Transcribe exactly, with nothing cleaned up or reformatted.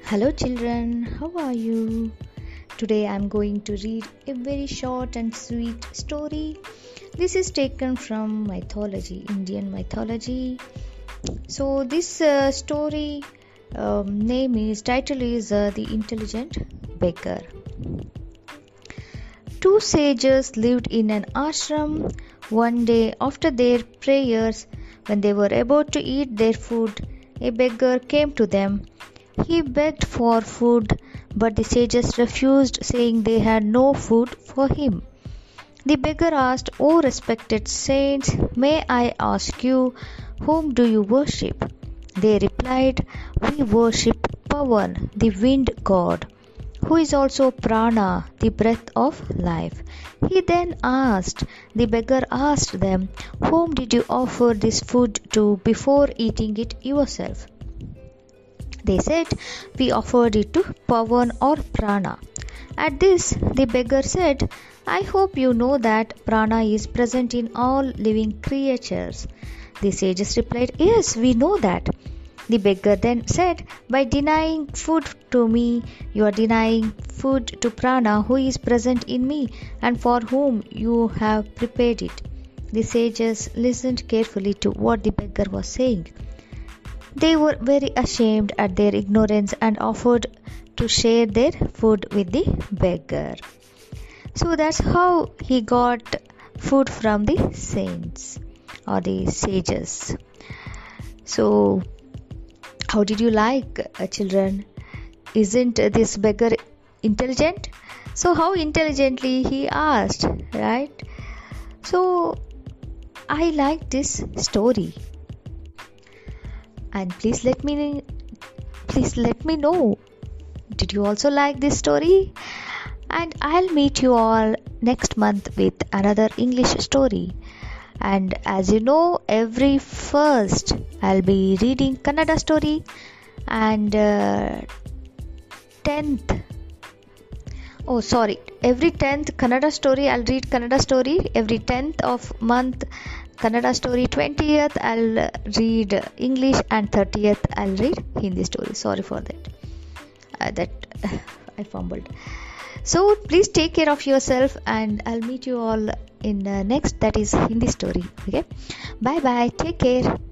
Hello, children, how are you? Today I'm going to read a very short and sweet story. This is taken from mythology, Indian mythology. So, this uh, story um, name is title is uh, The Intelligent Beggar. Two sages lived in an ashram. One day, after their prayers, when they were about to eat their food, a beggar came to them. He begged for food, but the sages refused, saying they had no food for him. The beggar asked, "O respected saints, may I ask you, whom do you worship?" They replied, "We worship Pavan, the wind god, who is also Prana, the breath of life." He then asked, the beggar asked them, "Whom did you offer this food to before eating it yourself?" They said, "We offered it to Pavan or Prana." At this, the beggar said, "I hope you know that Prana is present in all living creatures." The sages replied, "Yes, we know that." The beggar then said, "By denying food to me, you are denying food to Prana, who is present in me and for whom you have prepared it." The sages listened carefully to what the beggar was saying. They were very ashamed at their ignorance and offered to share their food with the beggar. So that's how he got food from the saints or the sages. So, how did you like, uh, children? Isn't this beggar intelligent? So, how intelligently he asked, right? So, I like this story. And please let me please let me know, did you also like this story? And I'll meet you all next month with another English story. And as you know, every first I'll be reading Kannada story, and uh, tenth oh sorry every tenth Kannada story I'll read Kannada story. Every tenth of month Kannada story, twentieth I'll read English, and thirtieth I'll read Hindi story. Sorry for that. Uh, that I fumbled. So please take care of yourself, and I'll meet you all in uh, next, that is Hindi story. Okay, bye bye, take care.